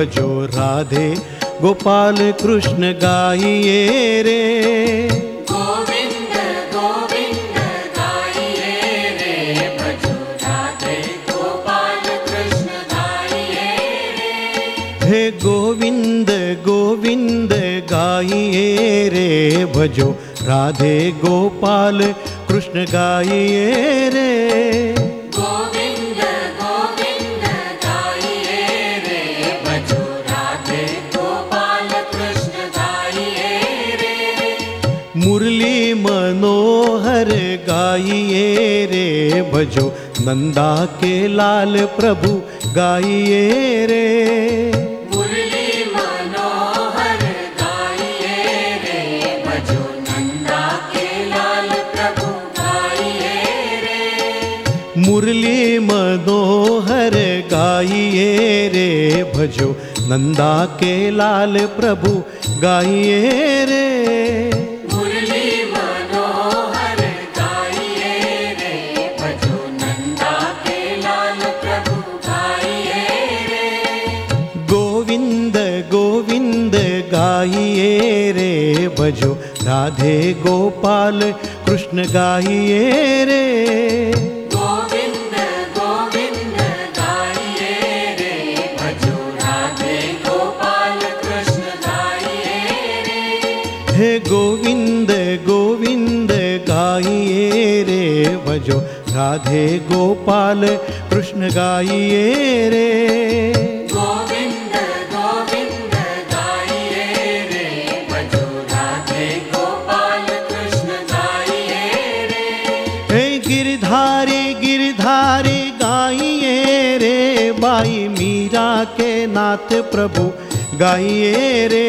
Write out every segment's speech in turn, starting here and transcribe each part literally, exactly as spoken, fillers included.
भजो राधे गोपाल कृष्ण गाइए रे। गोविंद गोविंद गाइए रे, भजो राधे गोपाल कृष्ण गाइए रे। हे गोविंद गोविंद गाइए रे, भजो राधे गोपाल कृष्ण गाइए रे। गोविंद गोविंद गाइए रे, भजो राधे गोपाल कृष्ण गाइए रे। मुरली मनोहर गाइए रे, भजो नंदा के लाल प्रभु गाइए रे। मुरली मनोहर गाइए रे, भजो नंदा के लाल प्रभु गाइए रे। मुरली मनोहर गाइए रे, भजो नंदा के लाल प्रभु गाइए रे। मुरली मनोहर गाइए रे, भजो नंदा के लाल प्रभु गाइए रे। गोविंद गोविंद गाइए रे, भजो राधे गोपाल कृष्ण गाइए रे। गोविंद गोविंद गाइए रे, भजो राधे गोपाल कृष्ण गाइए रे। हे गोविंद गोविंद गाइए रे, भजो राधे गोपाल कृष्ण गाइए रे। गोविंद गोविंद गाइए रे, भजो राधे गोपाल कृष्ण गाइए रे। हे गिरधारी गिरधारी गाइए रे, बाई मीरा के नाथ प्रभु गाइए रे।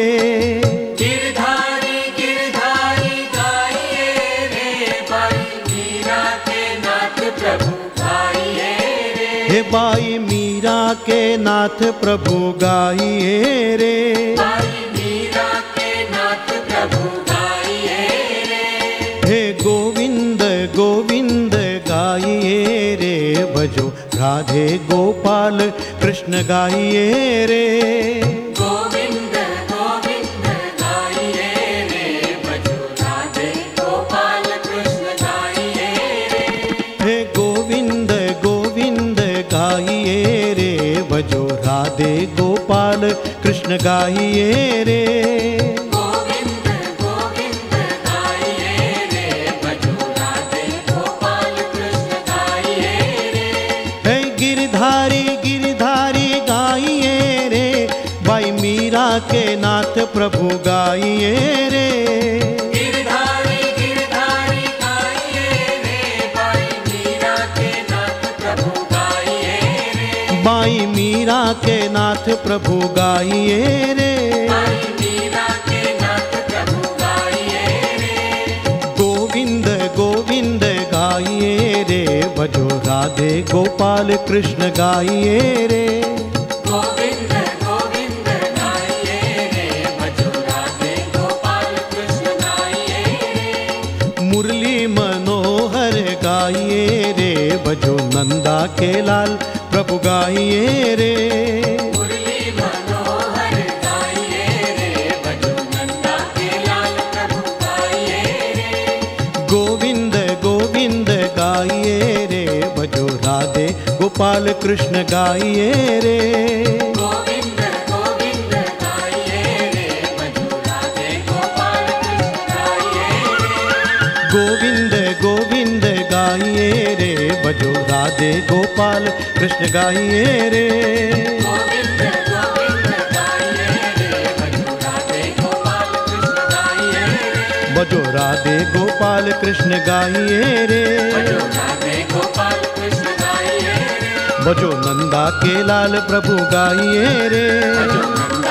गिरधारी गिरधारी गाइए रे, बाई मीरा के नाथ प्रभु गाइए रे। हे बाई मीरा के नाथ प्रभु गाइए रे। बाई मीरा के नाथ प्रभु गाइए रे। हे गोविंद गोविंद गाइए रे, भजो राधे गोपाल कृष्ण गाइए रे। गोविंद गोविंद गाइए रे, भजो राधे गोपाल कृष्ण गाइए रे। हे गोविंद गोविंद गाइए रे, भजो राधे गोपाल कृष्ण गाइए रे। गोविंद गोविंद गाइए रे, भजो राधे गोपाल कृष्ण गाइए रे। हे गिरधारी गिरधारी गाइए रे, बाई मीरा के नाथ प्रभु गाइए रे। गिरधारी गिरधारी गाइए रे, बाई मीरा के नाथ प्रभु गाइए रे। बाई मीरा के नाथ प्रभु गाइए रे। बाई मीरा के नाथ प्रभु गाइए रे। गोविंद गोविंद गाइए रे, भजो राधे गोपाल कृष्ण गाइए रे। गोविंद गोविंद गाइए रे, भजो राधे गोपाल कृष्ण गाइए रे। मुरली मनोहर गाइए रे, भजो नंदा के लाल प्रभु गाइए रे। मुरली मनोहर गाइए रे, भजो नंदा के लाल प्रभु गाइए रे। गोविंद गोविंद गाइए रे, भजो राधे गोपाल कृष्ण गाइए रे। गोविंद गोविंद गाइए रे, भजो राधे गोपाल कृष्ण गाइए रे। गोविंद गोविंद गाइए रे, भजो राधे गोपाल कृष्ण गाइए रे। गोविंद गोविंद गाइए रे, भजो राधे गोपाल कृष्ण गाइए रे। भजो राधे गोपाल कृष्ण गाइए रे। भजो राधे गोपाल कृष्ण गाइए रे। भजो नंदा के लाल प्रभु गाइए रे। भजो नंदा